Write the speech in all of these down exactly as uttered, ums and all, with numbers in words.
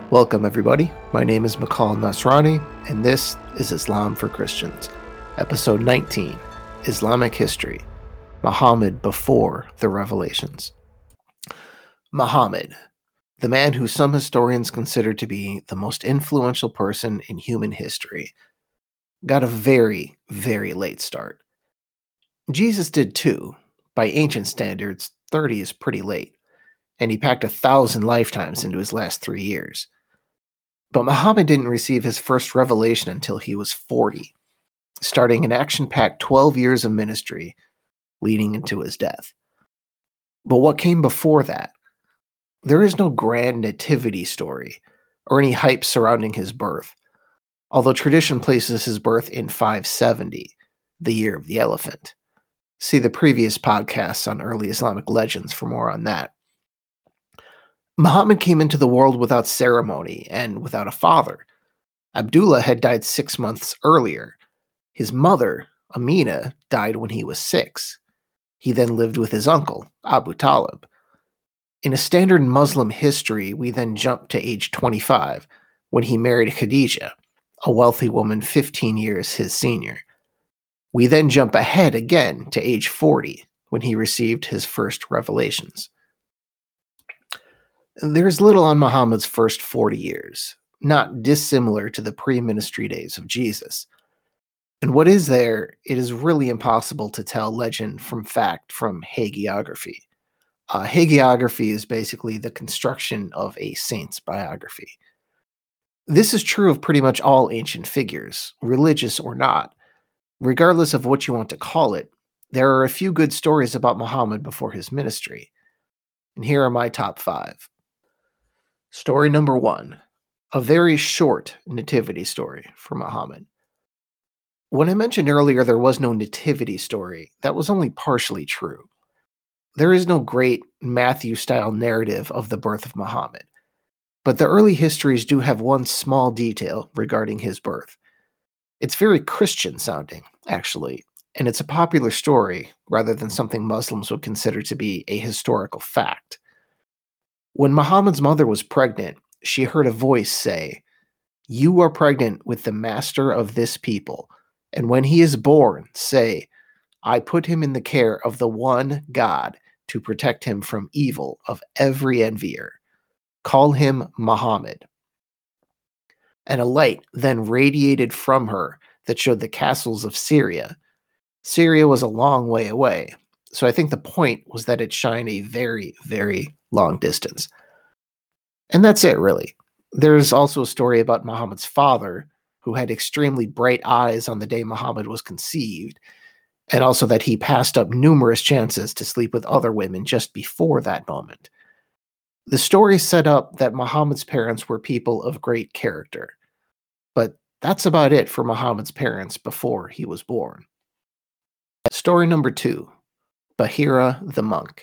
Welcome, everybody. My name is Makal Nasrani, and this is Islam for Christians, Episode nineteen, Islamic History, Muhammad Before the Revelations. Muhammad, the man who some historians consider to be the most influential person in human history, got a very, very late start. Jesus did too. By ancient standards, thirty is pretty late, and he packed a thousand lifetimes into his last three years. But Muhammad didn't receive his first revelation until he was forty, starting an action-packed twelve years of ministry, leading into his death. But what came before that? There is no grand nativity story, or any hype surrounding his birth, although tradition places his birth in five seventy, the year of the elephant. See the previous podcasts on early Islamic legends for more on that. Muhammad came into the world without ceremony and without a father. Abdullah had died six months earlier. His mother, Amina, died when he was six. He then lived with his uncle, Abu Talib. In a standard Muslim history, we then jump to age twenty-five, when he married Khadijah, a wealthy woman fifteen years his senior. We then jump ahead again to age forty, when he received his first revelations. There's little on Muhammad's first forty years, not dissimilar to the pre-ministry days of Jesus. And what is there, it is really impossible to tell legend from fact from hagiography. Uh, hagiography is basically the construction of a saint's biography. This is true of pretty much all ancient figures, religious or not. Regardless of what you want to call it, there are a few good stories about Muhammad before his ministry. And here are my top five. Story number one, a very short nativity story for Muhammad. When I mentioned earlier there was no nativity story, that was only partially true. There is no great Matthew-style narrative of the birth of Muhammad, but the early histories do have one small detail regarding his birth. It's very Christian-sounding, actually, and it's a popular story rather than something Muslims would consider to be a historical fact. When Muhammad's mother was pregnant, she heard a voice say, "You are pregnant with the master of this people, and when he is born, say, I put him in the care of the one God to protect him from evil of every envier. Call him Muhammad." And a light then radiated from her that showed the castles of Syria. Syria was a long way away, so I think the point was that it shined a very, very long distance. And that's it, really. There's also a story about Muhammad's father, who had extremely bright eyes on the day Muhammad was conceived, and also that he passed up numerous chances to sleep with other women just before that moment. The story set up that Muhammad's parents were people of great character, but that's about it for Muhammad's parents before he was born. Story number two, Bahira the monk.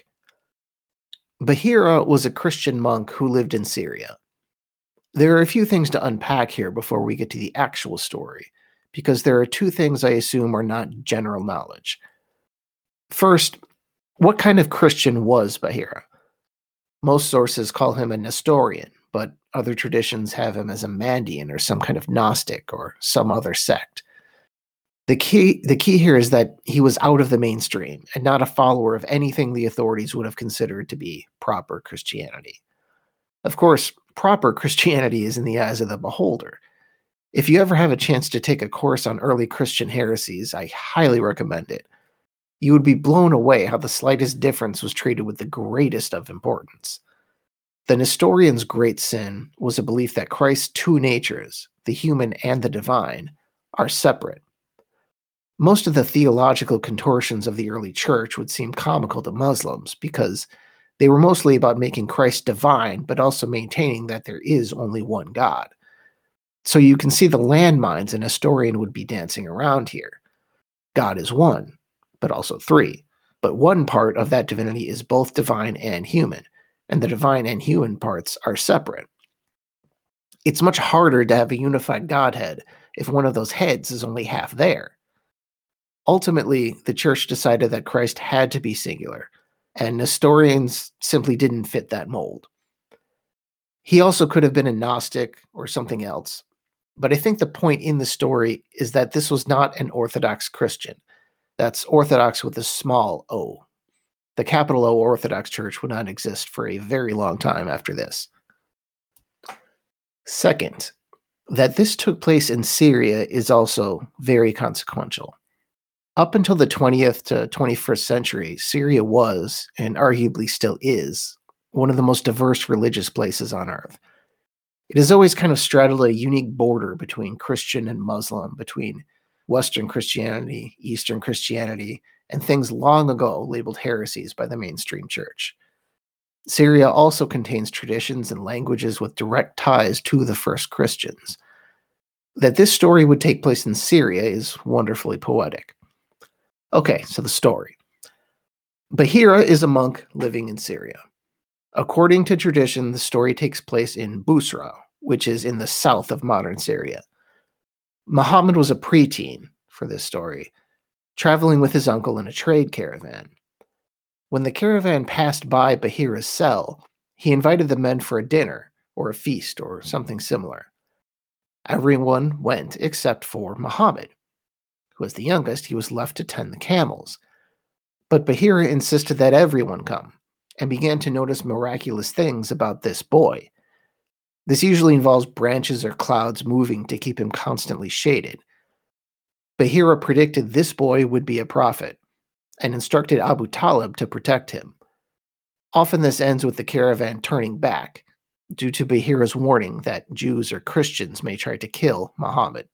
Bahira was a Christian monk who lived in Syria. There are a few things to unpack here before we get to the actual story, because there are two things I assume are not general knowledge. First, what kind of Christian was Bahira? Most sources call him a Nestorian, but other traditions have him as a Mandean or some kind of Gnostic or some other sect. The key, the key here is that he was out of the mainstream and not a follower of anything the authorities would have considered to be proper Christianity. Of course, proper Christianity is in the eyes of the beholder. If you ever have a chance to take a course on early Christian heresies, I highly recommend it. You would be blown away how the slightest difference was treated with the greatest of importance. The Nestorians' great sin was a belief that Christ's two natures, the human and the divine, are separate. Most of the theological contortions of the early church would seem comical to Muslims because they were mostly about making Christ divine, but also maintaining that there is only one God. So you can see the landmines an historian would be dancing around here. God is one, but also three. But one part of that divinity is both divine and human, and the divine and human parts are separate. It's much harder to have a unified Godhead if one of those heads is only half there. Ultimately, the church decided that Christ had to be singular, and Nestorians simply didn't fit that mold. He also could have been a Gnostic or something else, but I think the point in the story is that this was not an Orthodox Christian. That's Orthodox with a small o. The capital O Orthodox Church would not exist for a very long time after this. Second, that this took place in Syria is also very consequential. Up until the twentieth to twenty-first century, Syria was, and arguably still is, one of the most diverse religious places on earth. It has always kind of straddled a unique border between Christian and Muslim, between Western Christianity, Eastern Christianity, and things long ago labeled heresies by the mainstream church. Syria also contains traditions and languages with direct ties to the first Christians. That this story would take place in Syria is wonderfully poetic. Okay, so the story. Bahira is a monk living in Syria. According to tradition, the story takes place in Busra, which is in the south of modern Syria. Muhammad was a preteen for this story, traveling with his uncle in a trade caravan. When the caravan passed by Bahira's cell, he invited the men for a dinner, or a feast, or something similar. Everyone went except for Muhammad. Who was the youngest, he was left to tend the camels. But Bahira insisted that everyone come, and began to notice miraculous things about this boy. This usually involves branches or clouds moving to keep him constantly shaded. Bahira predicted this boy would be a prophet, and instructed Abu Talib to protect him. Often this ends with the caravan turning back, due to Bahira's warning that Jews or Christians may try to kill Muhammad.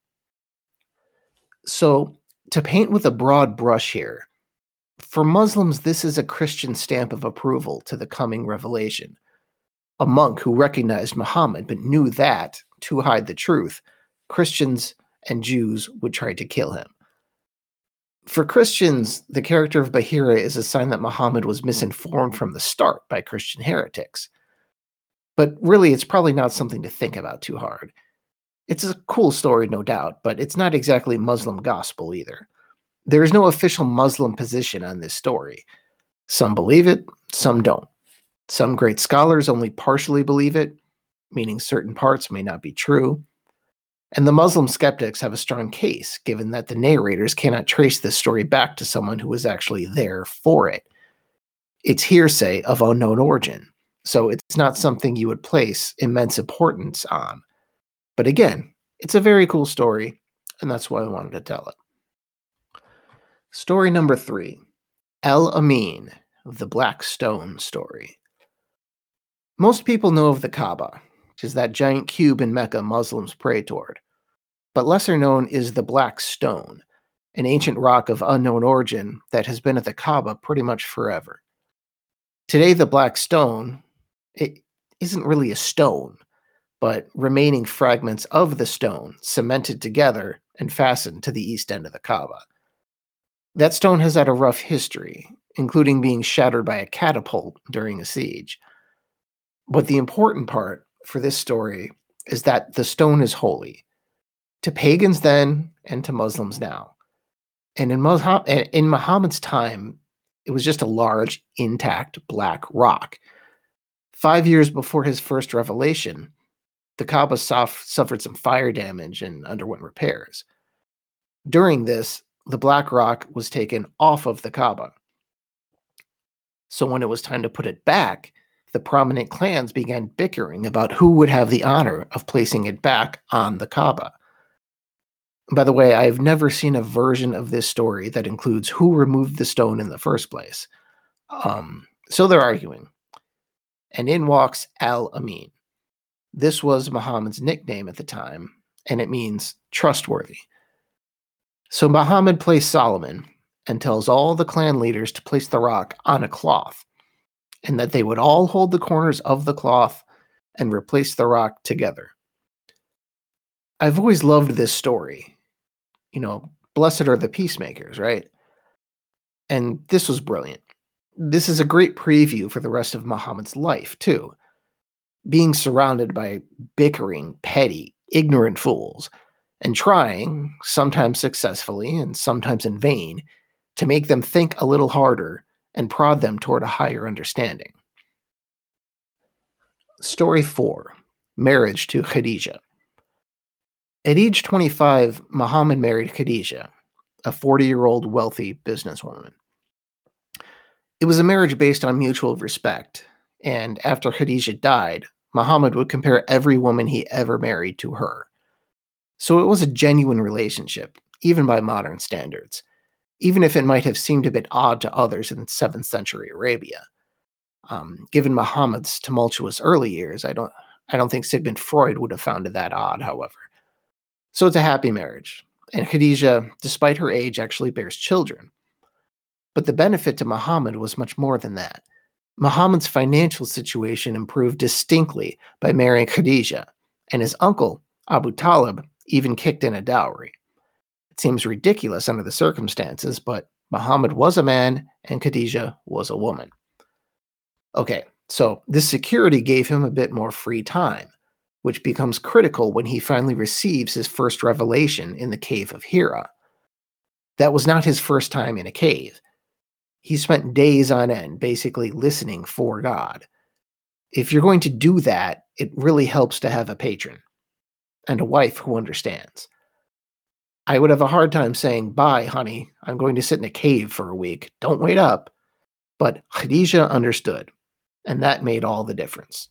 So, to paint with a broad brush here, for Muslims, this is a Christian stamp of approval to the coming revelation. A monk who recognized Muhammad but knew that, to hide the truth, Christians and Jews would try to kill him. For Christians, the character of Bahira is a sign that Muhammad was misinformed from the start by Christian heretics. But really, it's probably not something to think about too hard. It's a cool story, no doubt, but it's not exactly Muslim gospel either. There is no official Muslim position on this story. Some believe it, some don't. Some great scholars only partially believe it, meaning certain parts may not be true. And the Muslim skeptics have a strong case, given that the narrators cannot trace this story back to someone who was actually there for it. It's hearsay of unknown origin, so it's not something you would place immense importance on. But again, it's a very cool story, and that's why I wanted to tell it. Story number three, Al-Amin, the Black Stone story. Most people know of the Kaaba, which is that giant cube in Mecca Muslims pray toward. But lesser known is the Black Stone, an ancient rock of unknown origin that has been at the Kaaba pretty much forever. Today, the Black Stone, it isn't really a stone, but remaining fragments of the stone cemented together and fastened to the east end of the Kaaba. That stone has had a rough history, including being shattered by a catapult during a siege. But the important part for this story is that the stone is holy, to pagans then and to Muslims now. And in, Muhammad, in Muhammad's time, it was just a large, intact black rock. Five years before his first revelation, the Kaaba sof- suffered some fire damage and underwent repairs. During this, the black rock was taken off of the Kaaba. So when it was time to put it back, the prominent clans began bickering about who would have the honor of placing it back on the Kaaba. By the way, I've never seen a version of this story that includes who removed the stone in the first place. Um, so they're arguing. And in walks Al-Amin. This was Muhammad's nickname at the time, and it means trustworthy. So Muhammad plays Solomon and tells all the clan leaders to place the rock on a cloth, and that they would all hold the corners of the cloth and replace the rock together. I've always loved this story. You know, blessed are the peacemakers, right? And this was brilliant. This is a great preview for the rest of Muhammad's life, too. Being surrounded by bickering, petty, ignorant fools, and trying, sometimes successfully and sometimes in vain, to make them think a little harder and prod them toward a higher understanding. Story four, marriage to Khadijah. At age twenty-five, Muhammad married Khadijah, a forty-year-old wealthy businesswoman. It was a marriage based on mutual respect, and after Khadijah died, Muhammad would compare every woman he ever married to her. So it was a genuine relationship, even by modern standards, even if it might have seemed a bit odd to others in seventh century Arabia. Um, given Muhammad's tumultuous early years, I don't, I don't think Sigmund Freud would have found it that odd, however. So it's a happy marriage, and Khadijah, despite her age, actually bears children. But the benefit to Muhammad was much more than that. Muhammad's financial situation improved distinctly by marrying Khadijah, and his uncle, Abu Talib, even kicked in a dowry. It seems ridiculous under the circumstances, but Muhammad was a man and Khadijah was a woman. Okay, so this security gave him a bit more free time, which becomes critical when he finally receives his first revelation in the cave of Hira. That was not his first time in a cave. He spent days on end basically listening for God. If you're going to do that, it really helps to have a patron and a wife who understands. I would have a hard time saying, "Bye, honey, I'm going to sit in a cave for a week. Don't wait up." But Khadijah understood, and that made all the difference.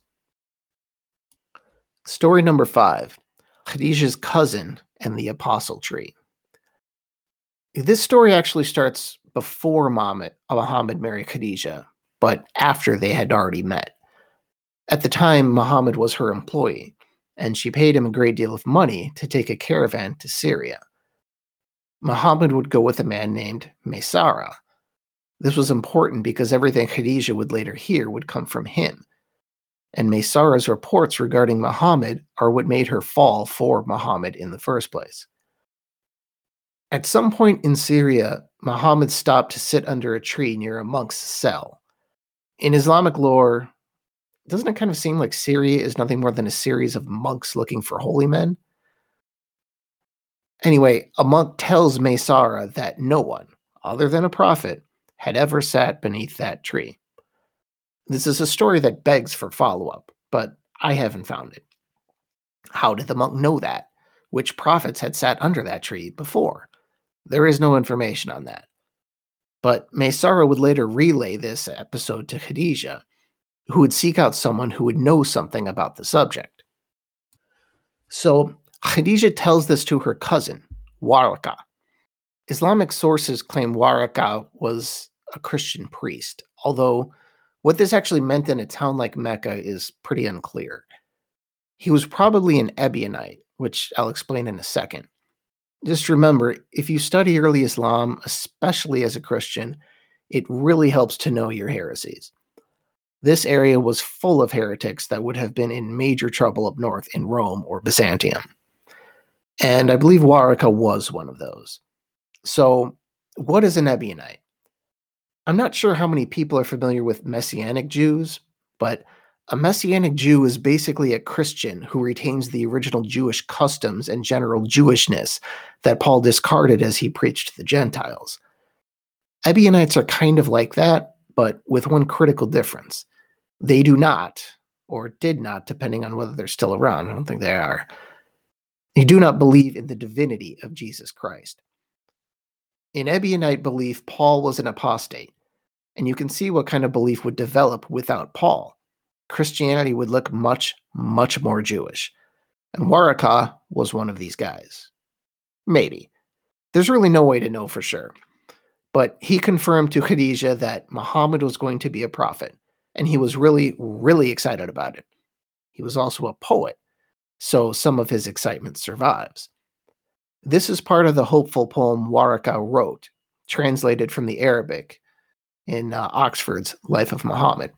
Story number five, Khadijah's cousin and the apostle tree. This story actually starts before Muhammad, Muhammad married Khadijah, but after they had already met. At the time, Muhammad was her employee, and she paid him a great deal of money to take a caravan to Syria. Muhammad would go with a man named Maysara. This was important because everything Khadijah would later hear would come from him. And Maysara's reports regarding Muhammad are what made her fall for Muhammad in the first place. At some point in Syria, Muhammad stopped to sit under a tree near a monk's cell. In Islamic lore, doesn't it kind of seem like Syria is nothing more than a series of monks looking for holy men? Anyway, a monk tells Maysara that no one, other than a prophet, had ever sat beneath that tree. This is a story that begs for follow-up, but I haven't found it. How did the monk know that? Which prophets had sat under that tree before? There is no information on that. But Maysara would later relay this episode to Khadijah, who would seek out someone who would know something about the subject. So Khadijah tells this to her cousin, Waraka. Islamic sources claim Waraka was a Christian priest, although what this actually meant in a town like Mecca is pretty unclear. He was probably an Ebionite, which I'll explain in a second. Just remember, if you study early Islam, especially as a Christian, it really helps to know your heresies. This area was full of heretics that would have been in major trouble up north in Rome or Byzantium. And I believe Waraka was one of those. So, what is an Ebionite? I'm not sure how many people are familiar with Messianic Jews, but a Messianic Jew is basically a Christian who retains the original Jewish customs and general Jewishness that Paul discarded as he preached to the Gentiles. Ebionites are kind of like that, but with one critical difference. They do not, or did not, depending on whether they're still around. I don't think they are. They do not believe in the divinity of Jesus Christ. In Ebionite belief, Paul was an apostate, and you can see what kind of belief would develop without Paul. Christianity would look much, much more Jewish. And Waraka was one of these guys. Maybe. There's really no way to know for sure. But he confirmed to Khadijah that Muhammad was going to be a prophet, and he was really, really excited about it. He was also a poet, so some of his excitement survives. This is part of the hopeful poem Waraka wrote, translated from the Arabic in uh, Oxford's Life of Muhammad.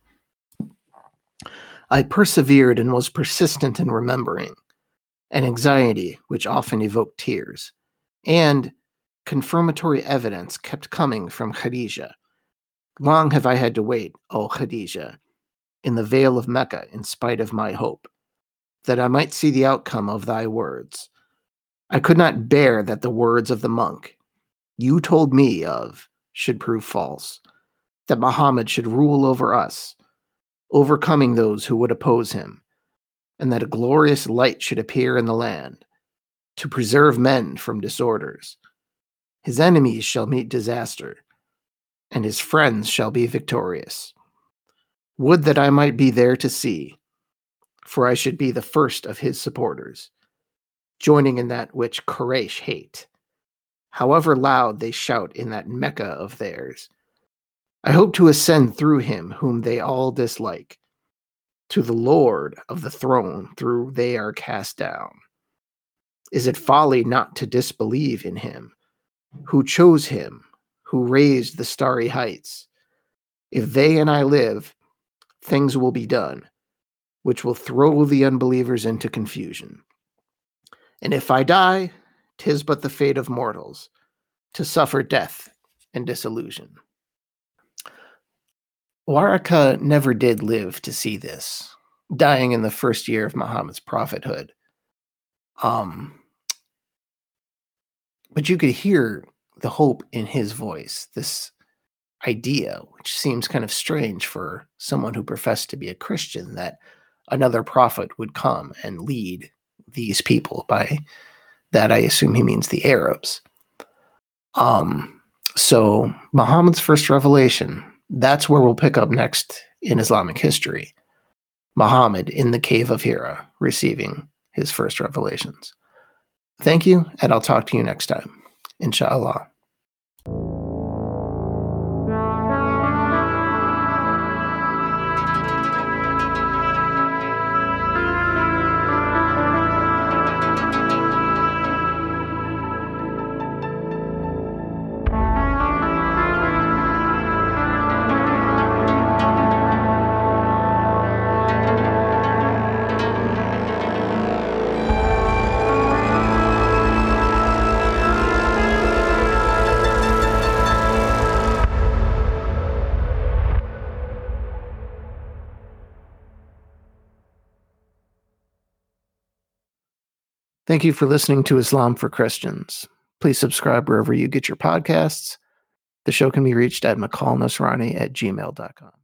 I persevered and was persistent in remembering, an anxiety which often evoked tears, and confirmatory evidence kept coming from Khadijah. Long have I had to wait, O Khadijah, in the vale of Mecca in spite of my hope, that I might see the outcome of thy words. I could not bear that the words of the monk you told me of should prove false, that Muhammad should rule over us, overcoming those who would oppose him, and that a glorious light should appear in the land, to preserve men from disorders. His enemies shall meet disaster, and his friends shall be victorious. Would that I might be there to see, for I should be the first of his supporters, joining in that which Quraysh hate, however loud they shout in that Mecca of theirs. I hope to ascend through him whom they all dislike, to the Lord of the throne through they are cast down. Is it folly not to disbelieve in him, who chose him, who raised the starry heights? If they and I live, things will be done, which will throw the unbelievers into confusion. And if I die, 'tis but the fate of mortals, to suffer death and disillusion. Waraka never did live to see this, dying in the first year of Muhammad's prophethood. Um, but you could hear the hope in his voice, this idea, which seems kind of strange for someone who professed to be a Christian, that another prophet would come and lead these people. By that, I assume he means the Arabs. Um, so Muhammad's first revelation, that's where we'll pick up next in Islamic history. Muhammad in the cave of Hira, receiving his first revelations. Thank you, and I'll talk to you next time. Inshallah. Thank you for listening to Islam for Christians. Please subscribe wherever you get your podcasts. The show can be reached at mccallnasrani at gmail dot com.